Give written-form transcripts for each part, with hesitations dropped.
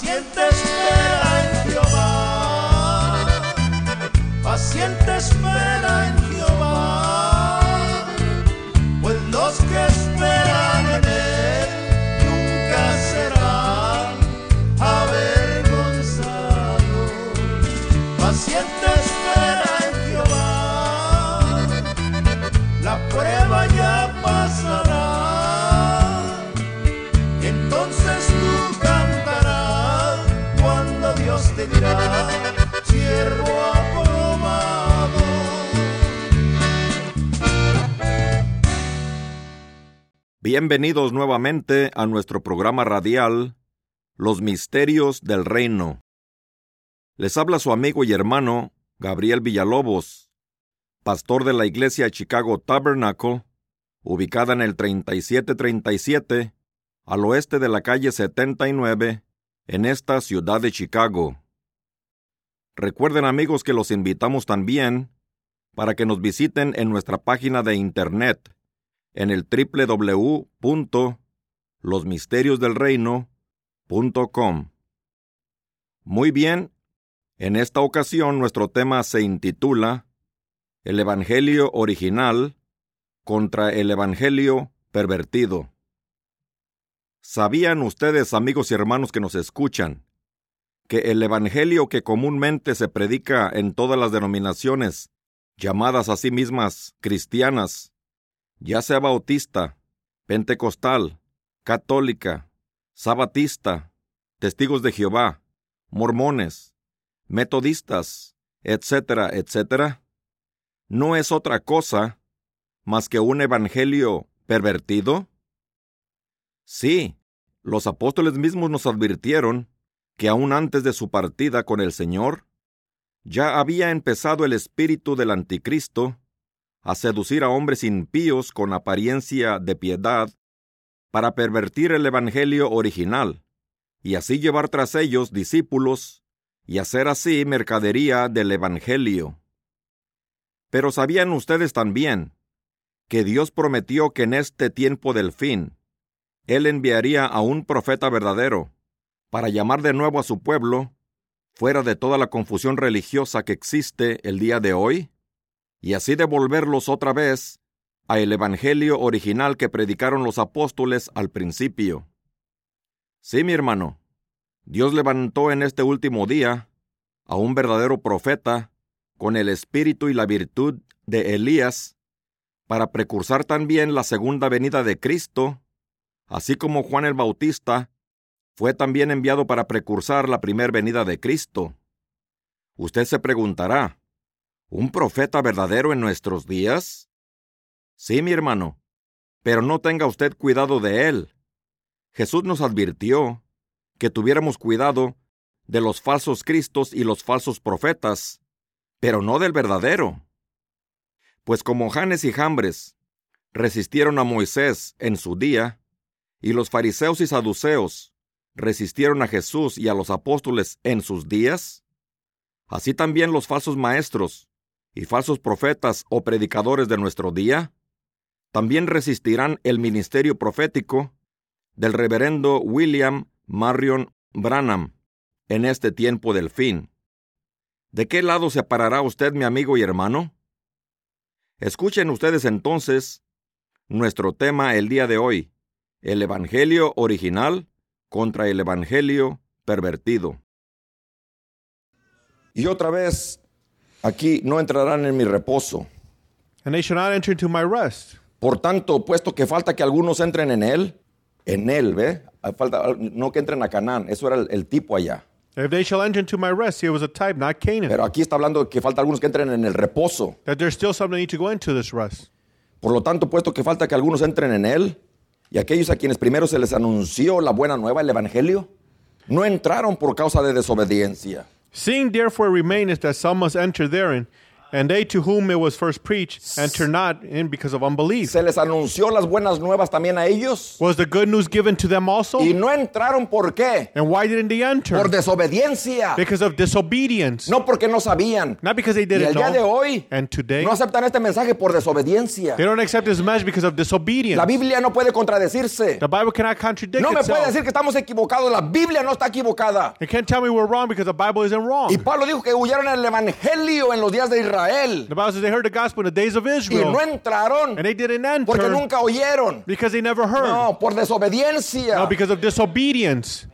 Paciente espera en Jehová, paciente espera en Jehová, pues los que esperan en él nunca serán avergonzados. Paciente espera en Jehová, la prueba ya pasará, entonces tú cantarás cuando Dios te dirá, siervo aprobado. Bienvenidos nuevamente a nuestro programa radial, Los Misterios del Reino. Les habla su amigo y hermano, Gabriel Villalobos, pastor de la iglesia Chicago Tabernacle, ubicada en el 3737, al oeste de la calle 79, en esta ciudad de Chicago. Recuerden, amigos, que los invitamos también para que nos visiten en nuestra página de internet, en el www.losmisteriosdelreino.com. Muy bien, en esta ocasión nuestro tema se intitula El Evangelio Original contra el Evangelio Pervertido. ¿Sabían ustedes, amigos y hermanos que nos escuchan, que el Evangelio que comúnmente se predica en todas las denominaciones, llamadas a sí mismas cristianas, ya sea bautista, pentecostal, católica, sabatista, testigos de Jehová, mormones, metodistas, etcétera, etcétera, no es otra cosa más que un evangelio pervertido? Sí, los apóstoles mismos nos advirtieron que aún antes de su partida con el Señor, ya había empezado el espíritu del anticristo a seducir a hombres impíos con apariencia de piedad para pervertir el evangelio original y así llevar tras ellos discípulos y hacer así mercadería del evangelio. Pero ¿sabían ustedes también que Dios prometió que en este tiempo del fin Él enviaría a un profeta verdadero para llamar de nuevo a su pueblo fuera de toda la confusión religiosa que existe el día de hoy, y así devolverlos otra vez a el evangelio original que predicaron los apóstoles al principio? Sí, mi hermano, Dios levantó en este último día a un verdadero profeta con el espíritu y la virtud de Elías para precursar también la segunda venida de Cristo, así como Juan el Bautista fue también enviado para precursar la primera venida de Cristo. Usted se preguntará, ¿un profeta verdadero en nuestros días? Sí, mi hermano, pero no tenga usted cuidado de él. Jesús nos advirtió que tuviéramos cuidado de los falsos cristos y los falsos profetas, pero no del verdadero. Pues como Janes y Jambres resistieron a Moisés en su día, y los fariseos y saduceos resistieron a Jesús y a los apóstoles en sus días, así también los falsos maestros y falsos profetas o predicadores de nuestro día también resistirán el ministerio profético del reverendo William Marion Branham en este tiempo del fin. ¿De qué lado se parará usted, mi amigo y hermano? Escuchen ustedes entonces nuestro tema el día de hoy, el evangelio original contra el evangelio pervertido. Y otra vez, aquí no entrarán en mi reposo. And they shall not enter into my rest. Por tanto, puesto que falta que algunos entren en él, ¿ve? Falta, no que entren a Canaán, eso era el tipo allá. If they shall enter into my rest, here was a type, not Canaan. Pero aquí está hablando de que falta algunos que entren en el reposo. That there's still some that need to go into this rest. Por lo tanto, puesto que falta que algunos entren en él, y aquellos a quienes primero se les anunció la buena nueva, el evangelio, no entraron por causa de desobediencia. Seeing therefore remaineth that some must enter therein, And they to whom it was first preached enter not in because of unbelief. Se les anunció las buenas nuevas también a ellos. Was the good news given to them also? Y no entraron, ¿por qué? And why didn't they enter? Por desobediencia. Because of disobedience. No porque no sabían. Not because they Y el didn't día de know. hoy And today, no aceptan este mensaje por desobediencia. they don't accept this message because of disobedience. La Biblia no puede contradecirse. The Bible cannot contradict No me puede itself. decir que estamos equivocados. La Biblia no está equivocada. You can't tell me we're wrong because the Bible isn't wrong. Y Pablo dijo que huyeron el evangelio en los días de Israel. The Bible says they heard the gospel in the days of Y Israel. no entraron And they didn't enter porque nunca oyeron. because they never heard. No, por desobediencia. No, because of disobedience.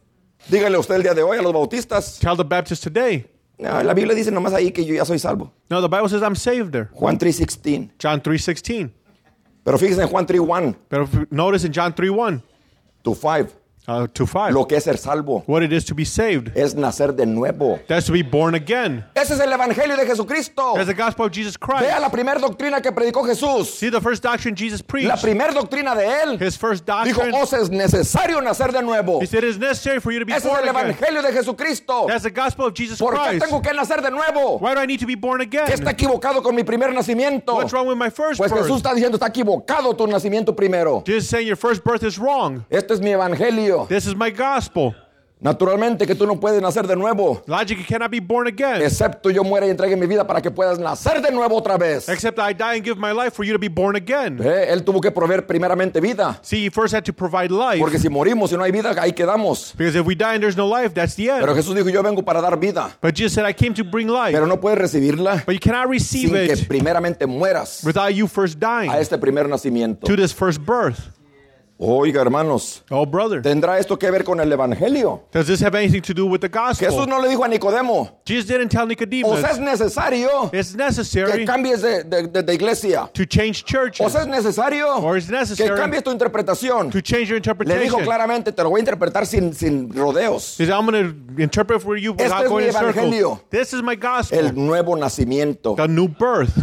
Dígale usted el día de hoy a los bautistas. Tell the Baptists today. No, la Biblia dice nomás ahí que yo ya soy salvo. No, the Bible says I'm saved there. Juan 3:16. John 3:16. Pero fíjense en Juan 3:1 But if you notice in John 3:1 to 5. to 5, Lo que es ser salvo what it is to be saved. es nacer de nuevo. That's to be born again. Ese es el evangelio de Jesucristo. That's the gospel of Jesus Christ. Vea la primera doctrina que predicó Jesús. See the first doctrine Jesus La preached. primera doctrina de él. His first Dijo, doctrine. os es necesario nacer de nuevo. He said it is necessary for you to be Ese es born el again. evangelio de Jesucristo. That's the gospel of Jesus ¿Por qué Christ. tengo que nacer de nuevo? Why do I need to be born ¿Qué again? está equivocado con mi primer nacimiento? What's wrong with my first Pues Jesús birth? está diciendo, está equivocado tu nacimiento primero. Jesus is saying your first birth is wrong. Este es mi evangelio. This is my gospel. Naturalmente que tú no puedes nacer de nuevo, Logic, you cannot be born again. excepto yo muera y entregue mi vida para que puedas nacer de nuevo otra vez. Except I die and give my life for you to be born again. Él tuvo que proveer primeramente vida, See, he first had to provide life. porque si morimos y no hay vida, ahí quedamos. Because if we die and there's no life, that's the Pero end. Jesús dijo, yo vengo para dar vida, But Jesus said, I came to bring life. pero no puedes recibirla But you cannot receive sin que it primeramente mueras without you first dying a este primer nacimiento. to this first birth. Oiga, hermanos, Oh, brother. ¿tendrá esto que ver con el evangelio? Does this have anything to do with the Jesús gospel? no le dijo a Nicodemo, Jesus didn't tell o Nicodemus sea, es necesario it's que necessary cambies de iglesia. to change O churches sea, es necesario or it's que necessary cambies tu interpretación. to change your Le dijo interpretation. claramente, te lo voy a interpretar sin rodeos. He said, I'm going to interpret for you Este without es going mi in circles. evangelio. This is my El gospel, nuevo nacimiento. the new birth.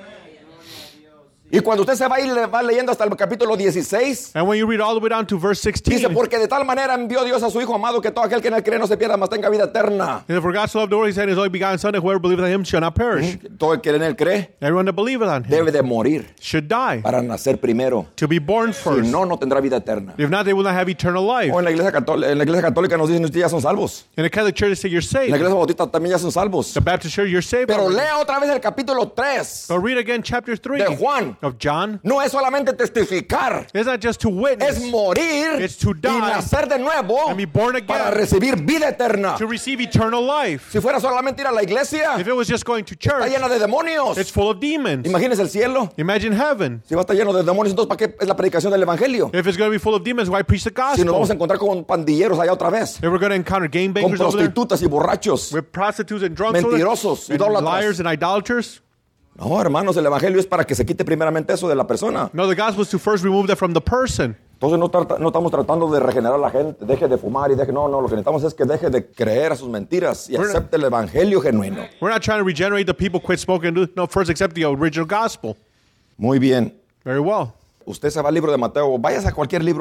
Y cuando usted se va y le va leyendo hasta el capítulo 16, And when you read all the way down to verse 16, dice, porque de tal manera envió Dios a su Hijo amado que todo aquel que en él cree no se pierda, mas tenga vida eterna. and for God so loved the world, he sent his only begotten Son, that whoever believeth on him shall not perish. Todo el que en él cree Everyone that believeth on him debe de morir should die, para nacer primero. to be born Si first. no, no tendrá vida eterna. If not, they will not have eternal life. O en la iglesia católica nos dicen, ustedes ya son salvos. In the Catholic Church, they say you're En la saved. iglesia bautista también ya son salvos. The Baptist Church, you're saved. Pero already. lea otra vez el capítulo 3 But read again chapter 3 de Juan. of John. No es solamente testificar, It's not just to es witness, morir It's to y die nacer de nuevo and be born again para recibir vida eterna. to receive eternal life. Si fuera solamente ir a la iglesia, If it was just going to está church, llena de demonios. it's full of demons. Imagínese el cielo. Imagine heaven. Si va a estar lleno de demonios, entonces ¿para qué es la predicación del evangelio? If it's going to be full of demons, why preach the Si nos vamos a gospel? encontrar con pandilleros allá otra vez, If we're going to encounter game con bangers over there, prostitutas y borrachos. with prostitutes and drunks over there, Mentirosos, and idólatras. liars and idolaters. No, hermanos, el evangelio es para que se quite primeramente eso de la persona. No, the gospel is to first remove that from the person. Entonces no estamos tratando de regenerar a la gente, deje de fumar y deje, no, lo que necesitamos es que deje de creer a sus mentiras y acepte el evangelio genuino. We're not trying to regenerate the people, quit smoking. No, first accept the original gospel. Muy bien. Very well. Usted se va al libro de Mateo, váyase a cualquier libro,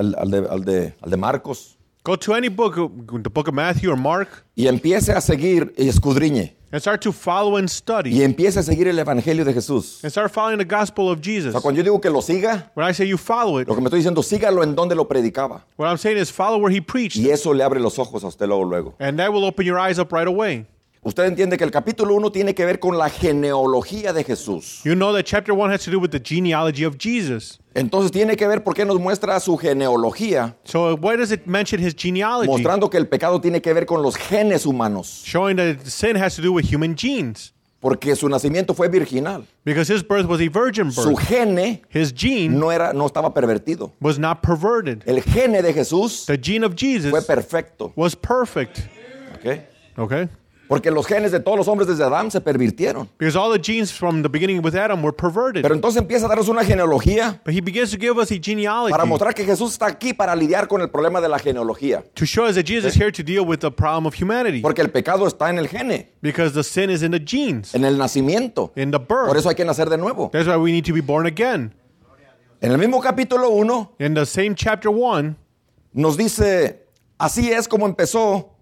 al de Marcos, Go to any book, the book of Matthew or Mark, y empiece a seguir y escudriñe. and start to follow and study. Y empiece a seguir el evangelio de Jesús. And start following the gospel of Jesus. O sea, cuando yo digo que lo siga, When I say you follow it, lo que me estoy diciendo, sígalo en donde lo predicaba. what I'm saying is follow where he preached. Y eso le abre los ojos a usted luego. And that will open your eyes up right away. Usted entiende que el capítulo 1 tiene que ver con la genealogía de Jesús. You know that chapter 1 has to do with the genealogy of Jesus. Entonces tiene que ver por qué nos muestra su genealogía, So why does it mention his genealogy? mostrando que el pecado tiene que ver con los genes humanos, Showing that sin has to do with human genes. porque su nacimiento fue virginal. Because his birth was a virgin Su birth. gene His gene no estaba pervertido. was not perverted. El gene de Jesús The gene of fue Jesus perfecto. was perfect. ¿Ok? Okay? Porque los genes de todos los hombres desde Adán se pervirtieron. Because all the genes from the beginning with Adam were perverted. Pero entonces empieza a darnos una genealogía But he begins to give us a genealogy para mostrar que Jesús está aquí para lidiar con el problema de la genealogía. to show us that Jesus is here to deal with the problem of humanity. Porque el pecado está en el gene, Because the sin is in the genes, en el nacimiento. in the Por birth. eso hay que nacer de nuevo. That's why we need to be born again. En el mismo capítulo 1 In the same chapter 1, nos dice, así es como empezó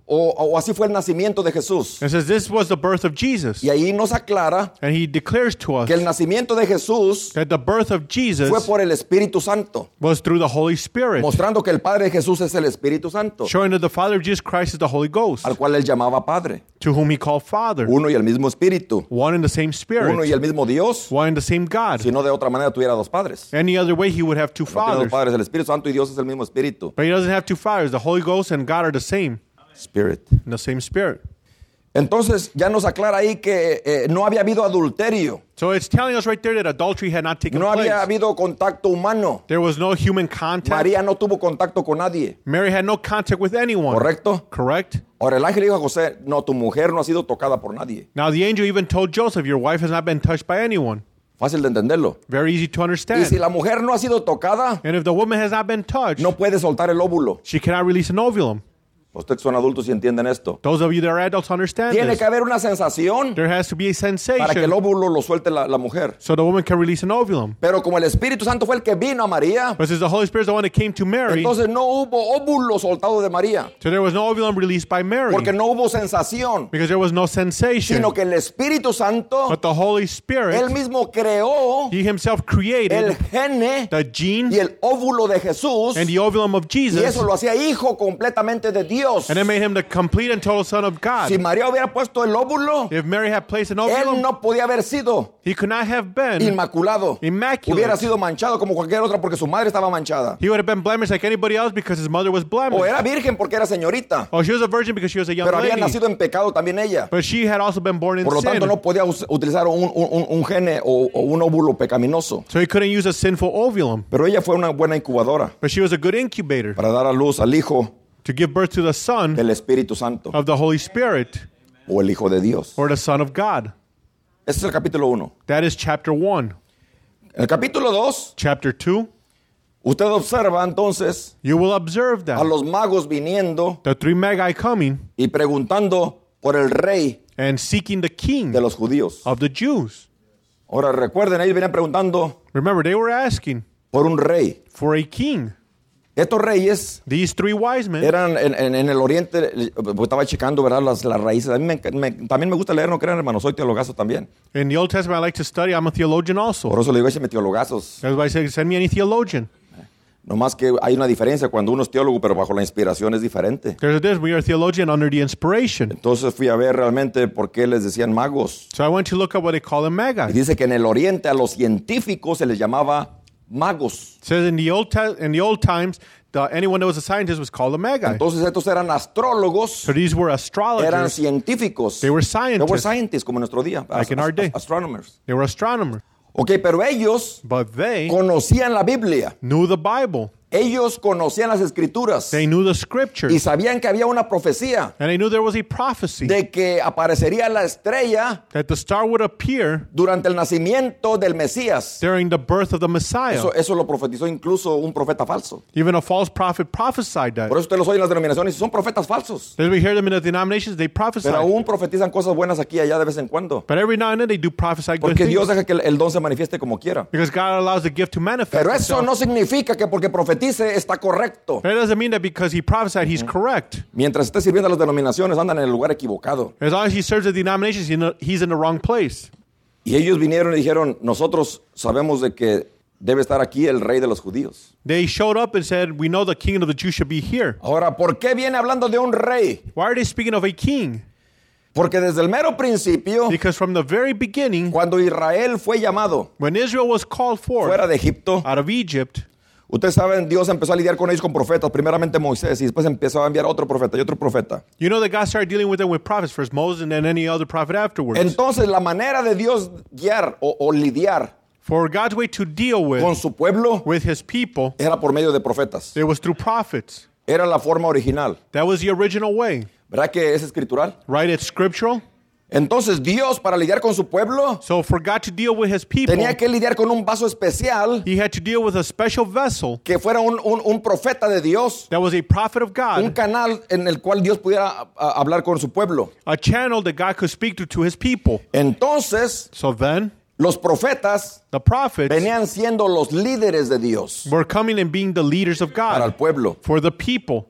o así fue el nacimiento de Jesús. It says this was the birth of Jesus. Y ahí nos aclara And he declares to us que el nacimiento de Jesús that the birth of Jesus fue por el Espíritu Santo, was through the Holy Spirit, mostrando que el Padre de Jesús es el Espíritu Santo, showing that the Father of Jesus Christ is the Holy Ghost, al cual él llamaba Padre. to whom he called Father. Uno y el mismo Espíritu, One and the same Spirit. uno y el mismo Dios. One and the same God. Si no, de otra manera tuviera dos padres. Any other way, he would have two No tiene dos fathers. padres, el Espíritu Santo y Dios es el mismo Espíritu. But he doesn't have two fathers. The Holy Ghost and God are the same, Spirit. in the same Spirit. Entonces ya nos aclara ahí que no había habido adulterio, So it's telling us right there that adultery had not taken no place. había habido contacto humano. There was no human contact. María no tuvo contacto con nadie, Mary had no contact with anyone. ¿correcto? Correct? Ahora el ángel dijo a José, no, tu mujer no ha sido tocada por nadie. Now the angel even told Joseph, your wife has not been touched by anyone. Fácil de entenderlo. Very easy to Y understand. si la mujer no ha sido tocada, And if the woman has not been touched, no puede soltar el óvulo. she cannot release an ovulum. Ustedes son adultos y entienden esto. Those of you that are adults understand Tiene this. que haber una sensación There has to be a para que el sensation óvulo lo suelte la mujer. so the woman can release an ovulum. Pero como el Espíritu Santo fue el que vino a María, But since the Holy Spirit is the one that came to Mary, entonces no hubo óvulo soltado de María, so there was no ovulum released by Mary porque no hubo sensación, because there was no sensation. sino que el Espíritu Santo, But the Holy él Spirit, mismo creó he himself el created gene the gene y el óvulo de Jesús, and the ovulum of y Jesus, eso lo hacía hijo completamente de Dios. and it made him the complete and total Son of God. Si María hubiera puesto el óvulo, If Mary had placed an él ovulum, no podía haber sido he could not have been inmaculado. immaculate. Hubiera sido manchado como cualquier otra porque su madre estaba manchada. He would have been blemished like anybody else because his mother was blemished. O era virgen porque era señorita, Oh, she was a virgin because she was a young pero había lady. nacido en pecado también ella. But she had also been born in Por lo sin. tanto, no podía utilizar un gene o un óvulo pecaminoso. So he couldn't use a sinful ovulum. Pero ella fue una buena incubadora But she was a good incubator para dar a luz al Hijo to give birth to the Son del Espíritu Santo of the Holy Spirit o el Hijo de Dios. or the Son of God. Este es el capítulo 1. That is chapter 1. En el capítulo 2, Chapter 2, usted observa entonces you will observe a that los magos viniendo the three magi coming y preguntando por el rey and seeking the king de los judíos. of the Jews. Ahora recuerden, ellos venían preguntando Remember, they were asking por un rey. for a king. Estos reyes These three wise men, eran en el oriente, estaba checando, ¿verdad? Las raíces. A mí también me gusta leer, no crean, hermano, soy teologazo también. in the Old Testament, I like to study. I'm a theologian Por also. eso le digo, écheme teologazos. That's why I say, send me any theologian. Nomás que hay una diferencia cuando uno es teólogo, pero bajo la inspiración es diferente. There's a difference. We are a theologian under the inspiration. Entonces fui a ver realmente por qué les decían magos. So I went to look up what they call them Y magi. dice que en el oriente a los científicos se les llamaba magos. It says in the old times, anyone that was a scientist was called a magi. Entonces estos eran astrólogos, So these were eran astrologers. científicos. They were They were scientists. scientists como en nuestro día. Like in our day. Astronomers. They were astronomers. Ok, pero ellos But they conocían la Biblia. knew the Bible. Ellos conocían las escrituras. They knew the Y scriptures. sabían que había una profecía And they knew there was a prophecy de que aparecería la estrella that the star would appear durante el nacimiento del Mesías. during the birth of the Messiah. Eso lo profetizó incluso un profeta falso. Even a false prophet prophesied that. Por eso usted los oye en las denominaciones y son profetas falsos. As we hear them in the denominations, they prophesy. Pero aún profetizan cosas buenas aquí y allá de vez en cuando. But every now and then they do prophesy good Porque Dios things. deja que el don se manifieste como quiera. Because God allows the gift to manifest Pero eso itself. no significa que porque profetice está correcto. That doesn't mean that because he prophesied, he's correct. Mientras esté sirviendo a las denominaciones andan en el lugar equivocado. As long as he serves the denominations, he's in the wrong place. Y ellos vinieron y dijeron, nosotros sabemos de que debe estar aquí el rey de los judíos. They showed up and said, we know the king of the Jews should be here. Ahora, ¿por qué viene hablando de un rey? Why are they speaking of a king? Porque desde el mero principio, Because from the very beginning, cuando Israel fue llamado when Israel was called forth fuera de Egipto, out of Egypt, ustedes saben, Dios empezó a lidiar con ellos con profetas, primeramente Moisés, y después empezó a enviar otro profeta y otro profeta. you know that God started dealing with them with prophets, first Moses and then any other prophet afterwards. Entonces, la manera de Dios guiar o lidiar For God's way to deal con su pueblo with his people, era por medio de profetas. it was through prophets. Era la forma original. That was the original way, ¿Verdad que es escritural? right? It's scriptural. Entonces, Dios, para lidiar con su pueblo, So for God to deal with his people, tenía que lidiar con un vaso especial he had to deal with a special vessel que fuera un profeta de Dios, that was a prophet of un God, canal en el cual Dios pudiera hablar con su pueblo. a channel that God could speak to his people. Entonces, So then, los profetas the prophets venían siendo los líderes de Dios were coming and being the leaders of para el God pueblo. for the people.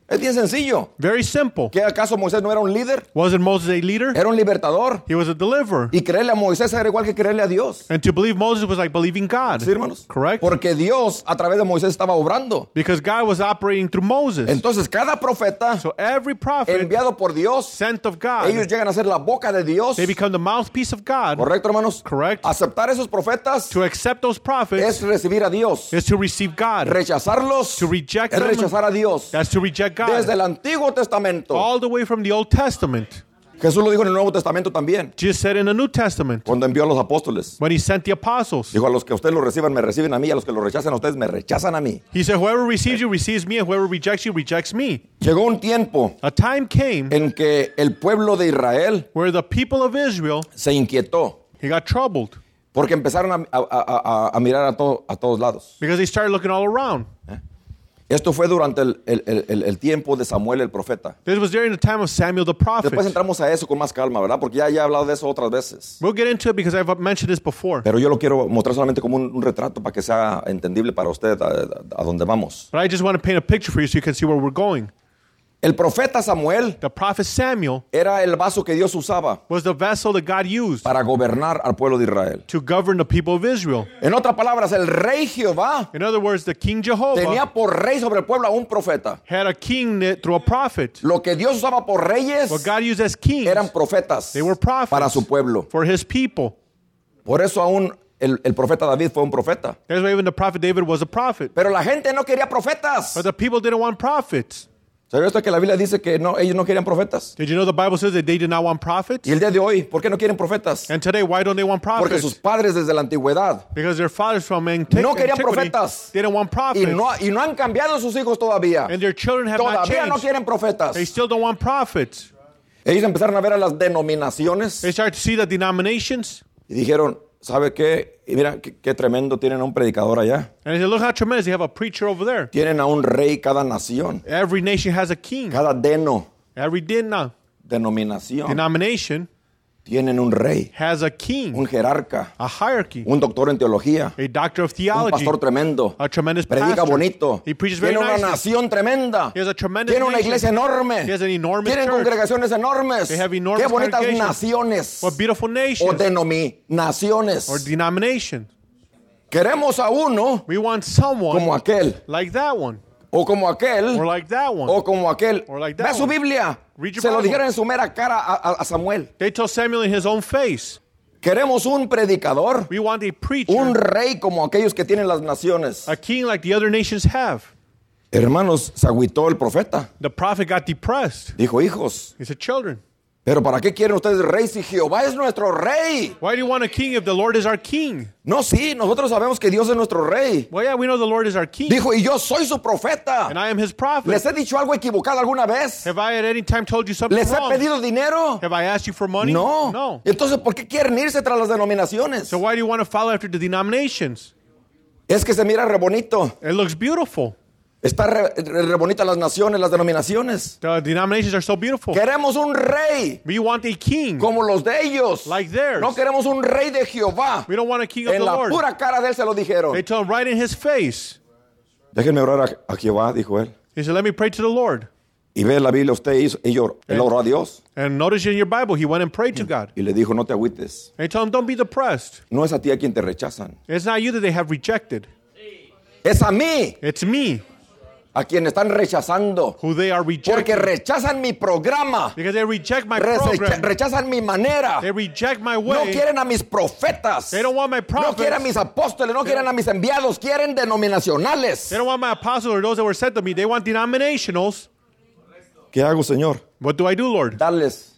Es bien sencillo. Very simple. ¿Qué acaso Moisés no era un líder? Wasn't Moses a leader? Era un libertador. He was a deliverer. Y creerle a Moisés era igual que creerle a Dios. And to believe Moses was like believing God. ¿Sí, hermanos? Correct? Porque Dios a través de Moisés estaba obrando. Because God was operating through Moses. Entonces cada profeta So every prophet enviado por Dios, sent of God, ellos llegan a ser la boca de Dios. they become the mouthpiece of God. ¿Correcto, hermanos? Correct. Aceptar esos profetas To accept those prophets es recibir a Dios. is to receive God. Rechazarlos To reject es them, rechazar a Dios. that's to reject God. Desde el Antiguo Testamento. All the way from the Old Testament. Jesús lo dijo en el Nuevo Testamento también. Jesus said in the New Testament, Cuando envió a los apóstoles. when he sent the apostles, Dijo, a los que ustedes lo reciban, me reciben a mí. A los que lo rechazan a ustedes, me rechazan a mí. he said, whoever receives you receives me, and whoever rejects you rejects me. Llegó un tiempo A time came en que el pueblo de Israel where the people of Israel, se inquietó. he got troubled Porque empezaron a mirar a todos lados. because they started looking all around. Esto fue durante el tiempo de Samuel el profeta. This was during the time of Samuel the prophet. Después entramos a eso con más calma, ¿verdad? Porque ya he hablado de eso otras veces. We'll get into it because I've mentioned this before. Pero yo lo quiero mostrar solamente como un retrato para que sea entendible para usted a dónde vamos. But I just want to paint a picture for you so you can see where we're going. El profeta Samuel The prophet Samuel era el vaso que Dios usaba was the vessel that God used para gobernar al pueblo de Israel. to govern the people of Israel. En otras palabras, el rey Jehová In other words, the King Jehovah tenía por rey sobre el pueblo a un profeta. had a king through a prophet. Lo que Dios usaba por reyes What God used as kings eran profetas They were prophets. para su pueblo. for his people. Por eso aún el profeta David fue un profeta. That's why even the prophet David was a prophet. Pero la gente no quería profetas. But the people didn't want prophets. ¿Sabía usted que la Biblia dice que no, ellos no querían profetas? Did you know the Bible says that they did not want prophets? Y el día de hoy, ¿por qué no quieren profetas? And today, why don't they want Porque prophets? sus padres desde la antigüedad Because their fathers from no querían antiquity profetas. didn't want prophets. y no han cambiado sus hijos todavía. And their children have not Todavía no changed. quieren profetas. They still don't want prophets. Ellos empezaron a ver a las denominaciones They started to see the denominations. y dijeron, ¿sabe qué? Y mira qué tremendo, tienen a un predicador allá. And they said, look how tremendous. They have a preacher over there. Tienen a un rey cada nación, Every nation has a king. cada Every denominación. denomination Tienen un rey, has a king, un jerarca, a hierarchy, un doctor en teología, a doctor of un theology, pastor tremendo, a tremendous predica pastor. bonito, He preaches very tiene una nicely. nación tremenda, He has a tremendous tiene una nation. iglesia enorme, He has an enormous tienen church. congregaciones enormes. They have enormous Qué bonitas congregations. naciones What beautiful o nations denominaciones. or denomination. Queremos a uno We want someone como aquel, like that one o como aquel, or like that one. o como aquel. Or like that Vea su one. Biblia. Read your Se lo Bible. dijeron en su mera cara a Samuel. They told Samuel in his own face, Queremos un predicador, we want a preacher, un rey como aquellos que tienen las naciones. a king like the other nations have. Hermanos, se agüitó el profeta. The prophet got depressed. Dijo, hijos, He said, children, ¿pero para qué quieren ustedes rey si Jehová es nuestro rey? why do you want a king if the Lord is our king? No, sí, nosotros sabemos que Dios es nuestro rey. Well, yeah, we know the Lord is our king, Dijo, y yo soy su profeta. and I am his prophet. ¿Les he dicho algo equivocado alguna vez? Have I at any time told you something ¿Les he wrong? pedido dinero? Have I asked you for money? No. No. Entonces, ¿por qué quieren irse tras las denominaciones? So why do you want to follow after the denominations? Es que se mira re bonito. It looks beautiful. Está re bonita las naciones, las denominaciones. The denominations are so beautiful. Queremos un rey We want a king como los de ellos. like theirs. No queremos un rey de Jehová. We don't want a king of En the la Lord. pura cara de él se lo dijeron. They told him right in his face. Déjenme orar a Jehová, dijo él. He said, let me pray to the Lord. Y ve la Biblia, usted hizo, él oró a Dios. And notice in your Bible, he went and prayed to God. Y le dijo, no te agüites. And he told him, don't be depressed. No es a ti a quien te rechazan. It's not you that they have rejected. Es a mí It's me a quien están rechazando. who they are Porque rejecting. rechazan mi programa. Because they reject my program. Rechazan mi manera. They reject my No way. quieren a mis profetas. They don't want my No prophets. quieren a mis apóstoles. No quieren a mis enviados. Quieren denominacionales. They don't want my apostles or those that were sent to me. They want denominationals. ¿Qué hago, Señor? What do I do, Lord? Dales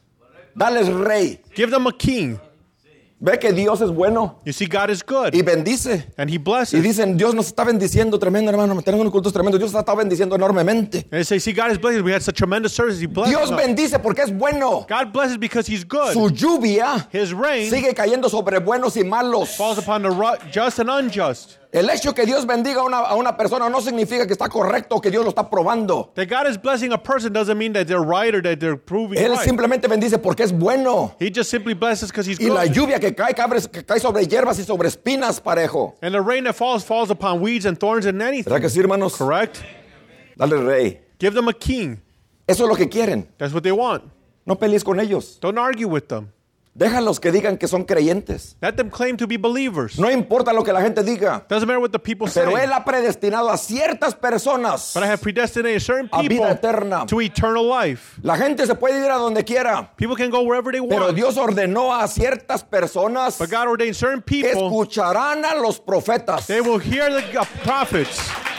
rey. Give them a king. Ve que Dios es bueno You see, God is good. y bendice. And he Y blesses. dicen, Dios nos está bendiciendo tremendo, hermano. Tenemos unos cultos tremendos. Dios nos está bendiciendo enormemente. And they say, see, God is blessing. We had such tremendous service. He blesses Dios us. bendice porque es bueno. God blesses because he's good. Su lluvia His rain sigue cayendo sobre buenos y malos. falls upon the just and unjust. El hecho que Dios bendiga a una persona no significa que está correcto o que Dios lo está probando. That God is blessing a person doesn't mean that they're right or that they're proving Él right. simplemente bendice porque es bueno. He just simply blesses because he's Y la good. lluvia que cae sobre hierbas y sobre espinas, parejo. And the rain that falls upon weeds and thorns and anything. ¿Verdad que sí, hermanos? Correct? Dale rey. Give them a king. Eso es lo que quieren. That's what they want. No pelees con ellos. Don't argue with them. Déjalos que digan que son creyentes. Let them claim to be believers. No importa lo que la gente diga. Doesn't matter what the people say. Pero Él ha predestinado a ciertas personas But I have predestinated certain a people vida eterna. to eternal life. La gente se puede ir a donde quiera. People can go wherever they Pero want. Dios ordenó a ciertas personas But God ordained certain que people. escucharán a los profetas. They will hear the prophets.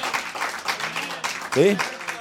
¿Sí?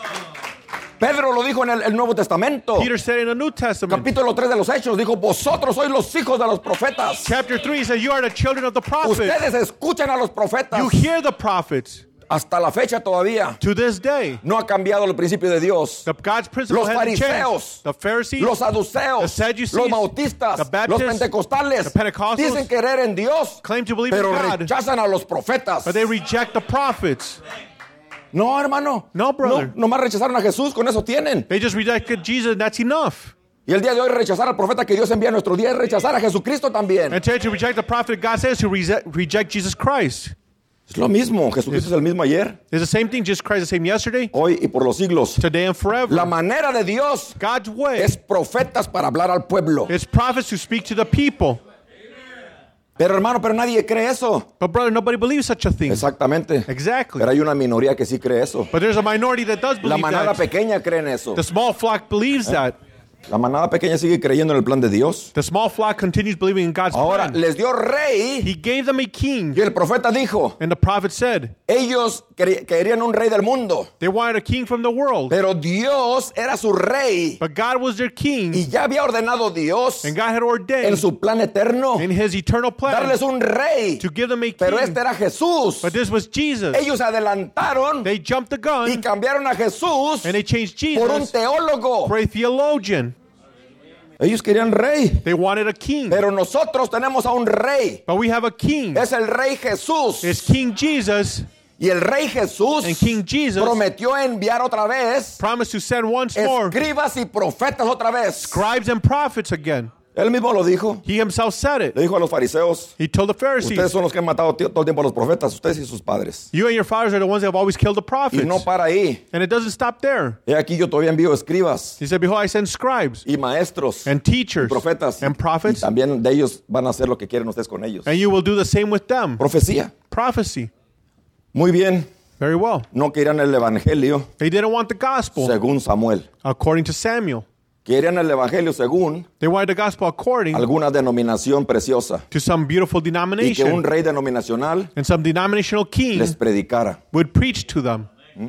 Pedro lo dijo en el Nuevo Testamento. Peter said in the New Testament, Capítulo 3 de los Hechos, dijo, vosotros sois los hijos de los profetas. chapter 3 says, you are the children of the prophets. Ustedes escuchan a los profetas. You hear the prophets. Hasta la fecha todavía To this day, no ha cambiado el principio de Dios. God's principle Los hasn't fariseos, changed. The Pharisees, los saduceos, the Sadducees, los bautistas, the Baptists, los pentecostales the Pentecostals, dicen creer en Dios, claim to believe pero in God, rechazan a los profetas. but they reject the prophets. No, hermano. No, brother. No, nomás rechazaron a Jesús, con eso tienen. They just rejected Jesus, and that's enough. Y el día de hoy rechazar al profeta que Dios envía a nuestro día es rechazar a Jesucristo también. And today to reject the prophet, God says to reject Jesus Christ. Es lo mismo. Jesucristo es el mismo ayer, It's the same thing. Jesus Christ is the same yesterday, hoy y por los siglos. today, and forever. La manera de Dios God's way es profetas para hablar al pueblo. is prophets who speak to the people. Pero hermano, pero nadie cree eso. But brother, nobody believes such a thing. Exactamente. Exactly. Pero hay una minoría que sí cree eso. But there's a minority that does La believe manada that. pequeña cree en eso. The small flock believes that. La manada pequeña sigue creyendo en el plan de Dios. The small flock continues believing in God's Ahora plan. les dio rey He gave them a king. y el profeta dijo, And the prophet said, ellos querían un rey del mundo, they wanted a king from the world. pero Dios era su rey But God was their king. y ya había ordenado Dios And God had en ordained su plan eterno in his eternal plan darles un rey, to give them a pero king. este era Jesús. But this was Jesus. Ellos adelantaron They jumped the y gun cambiaron a Jesús and they changed por un Jesus teólogo. for a theologian. Ellos querían rey, They wanted a king. pero nosotros tenemos a un rey. But we have a king. Es el rey Jesús. It's King Jesus. Y el rey Jesús And King Jesus prometió enviar otra vez promised to send once more escribas y profetas otra vez. scribes and prophets again. Él mismo lo dijo. He himself said it. Le dijo a los fariseos, He told the ustedes Pharisees, son los que han matado todo el tiempo a los profetas, ustedes y sus padres. you and your fathers are the ones that have always killed the Y prophets. no para ahí. And it doesn't stop there. He aquí yo todavía envío escribas He said, behold, I send scribes y maestros and teachers profetas. and Y prophets, también de ellos van a hacer lo que quieren ustedes con ellos. and you will do the same with them. Profecía. Prophecy. Muy bien. Very well. No querían el evangelio They didn't want the gospel según Samuel. according to Samuel. Querían el evangelio según They wanted the gospel according alguna denominación preciosa. to some beautiful Y que un denomination. rey denominacional And some denominational king les predicara. would preach to them.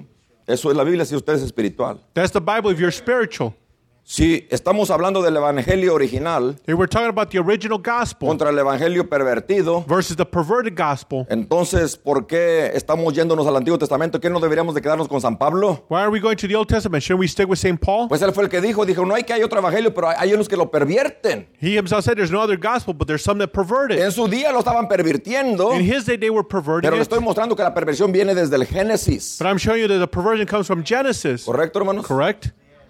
Eso es la Biblia si usted es espiritual. That's the Bible if you're spiritual. Si estamos hablando del evangelio original They were talking about the original gospel contra el evangelio pervertido, versus the perverted gospel. entonces, ¿por qué estamos yéndonos al Antiguo Testamento? ¿Qué no deberíamos de quedarnos con San Pablo? Why are we going to the Old Testament? Shouldn't we stick with St. Paul? Pues él fue el que dijo, no hay que hay otro evangelio, pero hay unos que lo pervierten. He himself said there's no other gospel, but there's some that pervert it. En su día lo estaban pervirtiendo, In his day, they were perverting pero le it. estoy mostrando que la perversión viene desde el Génesis. But I'm showing you that the perversion comes from Genesis. ¿Correcto, hermanos? Correct?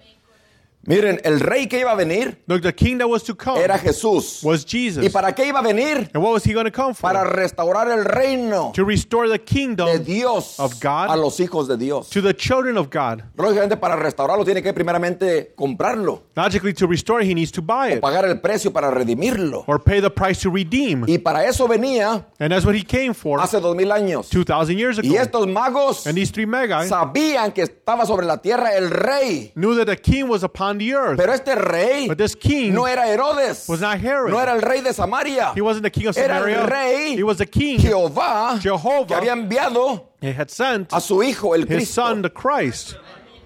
Miren, el rey que iba a venir Look, the king that was to come era Jesús. was ¿Y Jesus. para qué iba a venir? And what was he going to come for? Para restaurar el reino To restore the de kingdom Dios of God a los hijos de Dios. to the children of God. Lógicamente, para restaurarlo tiene que primeramente comprarlo, Logically, to restore it, he needs to buy it pagar el precio para redimirlo. or pay the price to redeem. Y para eso venía And that's what he came for hace 2000 años. 2,000 years Y ago. estos magos And these three magi sabían que estaba sobre la tierra el rey. knew that the king was upon the earth. Pero este rey But this king no era Herodes, was not Herod. no era el rey de Samaria, He wasn't the king of era el Samaria. rey He was the king. Jehová Jehovah. que había enviado He had sent a su hijo el his Cristo. son, the Christ.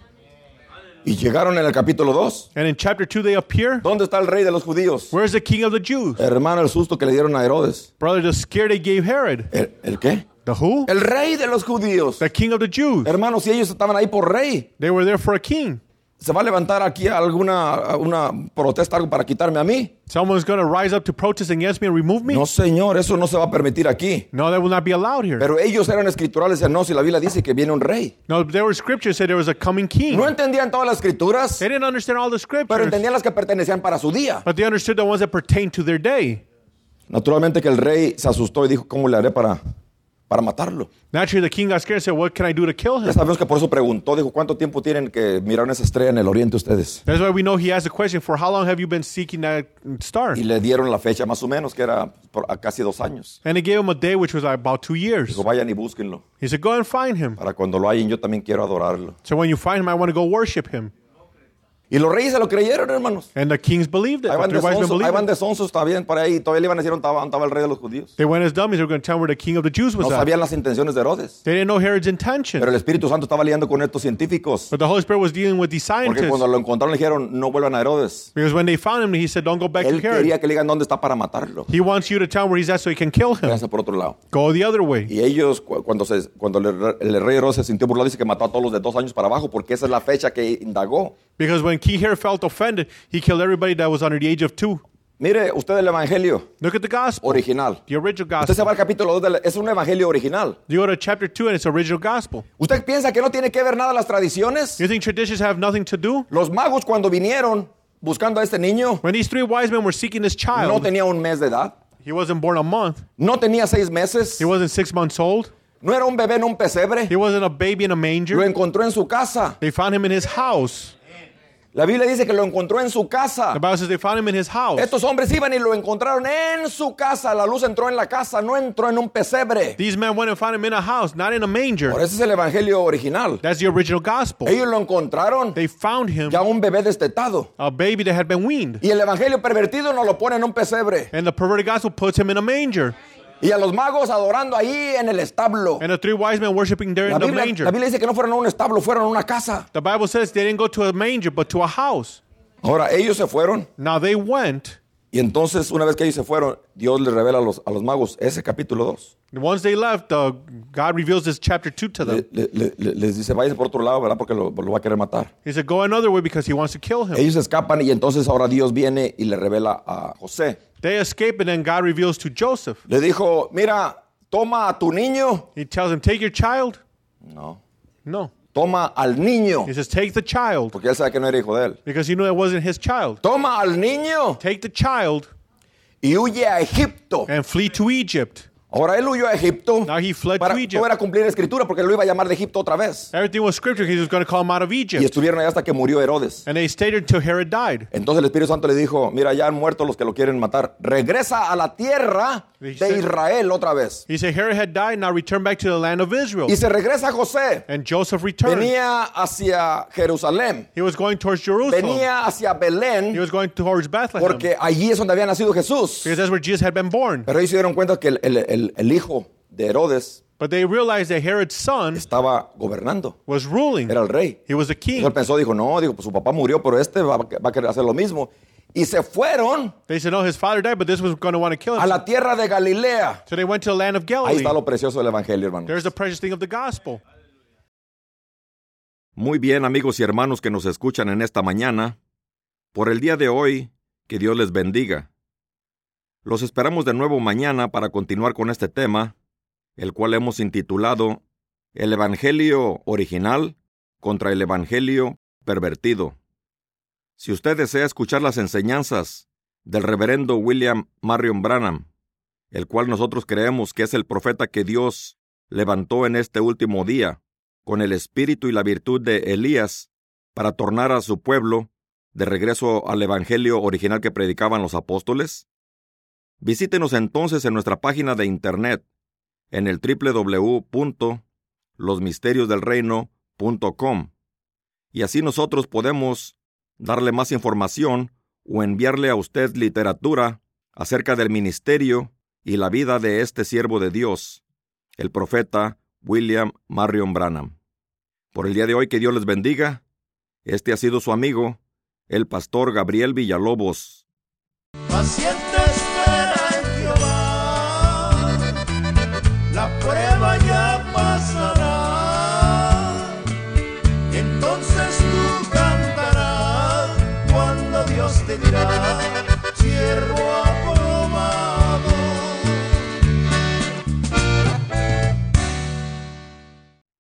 Y llegaron en el capítulo 2. And in chapter 2, they appear. ¿Dónde está el rey de los judíos? Where's the king of the Jews? Hermano, el susto que le dieron a Herodes. Brother, the scare they gave Herod. ¿El qué? The who? El rey de los judíos. The king of the Jews. Hermanos, si ellos estaban ahí por rey, They were there for a king. ¿se va a levantar aquí una protesta, algo para quitarme a mí? Someone's going to rise up to protest against me and remove me? No, señor, eso no se va a permitir aquí. No, that will not be allowed here. Pero ellos eran escriturales, decían, no, si la Biblia dice que viene un rey. No, there were scriptures that there was a coming king. No entendían todas las escrituras, They didn't understand all the pero scriptures, entendían las que pertenecían para su día. but they understood the ones that pertained to their day. Naturalmente que el rey se asustó y dijo, ¿cómo le haré para para matarlo. Naturally, the king got scared and said, what can I do to kill Ya him? sabemos que por eso preguntó, dijo, ¿cuánto tiempo tienen que mirar esa estrella en el oriente ustedes? That's why we know he asked the question, for how long have you been seeking that star? Y le dieron la fecha más o menos, que era a casi 2 años. And he gave him a day, which was about 2 years. Dijo, vayan y búsquenlo. He said, go and find him. Para cuando lo hayan, yo también quiero adorarlo. So when you find him, I want to go worship him. Y los reyes se lo creyeron, hermanos. And the kings believed it. Ahí van The three wise men ahí believed van it. de sonsos, está bien, por ahí. Todavía le iban a decir dónde estaba el rey de los judíos. They went as dummies. They were going to tell him where the king of the Jews was No at. sabían las intenciones de Herodes. They didn't know Herod's intention. Pero el Espíritu Santo estaba lidiando con estos científicos. But the Holy Spirit was dealing with these Porque scientists. cuando lo encontraron le dijeron, no vuelvan a Herodes. Because when they found him, he said, don't go back Él to Herod. quería que le digan dónde está para matarlo. He wants you to tell him where he's at so he can kill him. Váyanse por otro lado. Go the other way. Y ellos, cuando el rey Herodes se sintió burlado, dice que mató a todos los de 2 años para abajo, porque esa es la fecha que indagó. Because when King Herod felt offended, he killed everybody that was under the age of 2. Mire, usted el evangelio Look at the gospel, original. the original Usted se gospel. va al capítulo 2, es un evangelio original. You go to chapter 2 and it's original gospel. ¿Usted piensa que no tiene que ver nada las tradiciones? You think traditions have nothing to do? Los magos cuando vinieron buscando a este niño, When these 3 wise men were seeking this no child, tenía 1 mes de edad, he wasn't born a month. no tenía 6 meses, He wasn't 6 months old. no era un bebé en un pesebre, He wasn't a baby in a lo manger. encontró en su casa. They found him in his house. La Biblia dice que lo encontró en su casa. The Bible says they found him in his house. Estos hombres iban y lo encontraron en su casa. La luz entró en la casa, no entró en un pesebre. These men went and found him in a house, not in a manger. Por eso es el evangelio original. That's the original gospel. Ellos lo encontraron They found him, ya un bebé destetado. a baby that had been weaned. Y el evangelio pervertido no lo pone en un pesebre. And the perverted gospel puts him in a manger. Y a los magos adorando ahí en el establo. And the 3 wise men worshiping there La in the Biblia manger. dice que no fueron a un establo, fueron a una casa. The Bible says they didn't go to a manger, but to a house. Ahora, ellos se fueron. Now they went. Y entonces, una vez que ellos se fueron, Dios les revela a los magos ese capítulo 2. Once they left, God reveals this chapter 2 to them. Les dice, váyanse por otro lado, ¿verdad? Porque lo va a querer matar. He said, go another way because he wants to kill him. Ellos escapan y entonces ahora Dios viene y le revela a José. They escape, and then God reveals to Joseph. Le dijo, mira, toma a tu niño. He tells him, take your child. No. No. Toma al niño. He says, take the child. Porque él sabe que no era hijo de él. Because he knew it wasn't his child. Toma al niño Take the child y huye a Egipto. and flee to Egypt. Ahora él huyó a Egipto Now he fled para to Egypt. poder cumplir la escritura porque lo iba a llamar de Egipto otra vez. Everything was scripture. He was going to call him out of Y Egypt. estuvieron allá hasta que murió Herodes. And they stayed until Herod died. Entonces el Espíritu Santo le dijo, mira, ya han muerto los que lo quieren matar. Regresa a la tierra de Israel otra vez. He said, Herod had died, now return back to the land of Israel. Y se regresa José. And Joseph returned. Venía hacia Jerusalén. He was going towards Jerusalem. Venía hacia He Belén was going towards Bethlehem. porque allí es donde había nacido Jesús. Because that's where Jesus had been born. Pero ellos se dieron cuenta que el hijo de Herodes But they realized that Herod's son estaba gobernando. was ruling. Era el rey. He was the Entonces king. él pensó, dijo, no, digo, pues su papá murió, pero este va a querer hacer lo mismo. Y se fueron They said, no, his father died, but this was going to want to kill a him. la tierra de Galilea. So they went to the land of Ahí Galilee. está lo precioso del evangelio, hermanos. There's the precious thing of the gospel. Muy bien, amigos y hermanos que nos escuchan en esta mañana. Por el día de hoy, que Dios les bendiga. Los esperamos de nuevo mañana para continuar con este tema, el cual hemos intitulado El Evangelio Original contra el Evangelio Pervertido. Si usted desea escuchar las enseñanzas del reverendo William Marion Branham, el cual nosotros creemos que es el profeta que Dios levantó en este último día, con el espíritu y la virtud de Elías, para tornar a su pueblo de regreso al Evangelio original que predicaban los apóstoles, visítenos entonces en nuestra página de internet, en el www.losmisteriosdelreino.com, y así nosotros podemos darle más información o enviarle a usted literatura acerca del ministerio y la vida de este siervo de Dios, el profeta William Marion Branham. Por el día de hoy, que Dios les bendiga. Este ha sido su amigo, el pastor Gabriel Villalobos. Paciente espera en Jehová, la prueba ya pasará, entonces tú cantarás cuando Dios te dirá.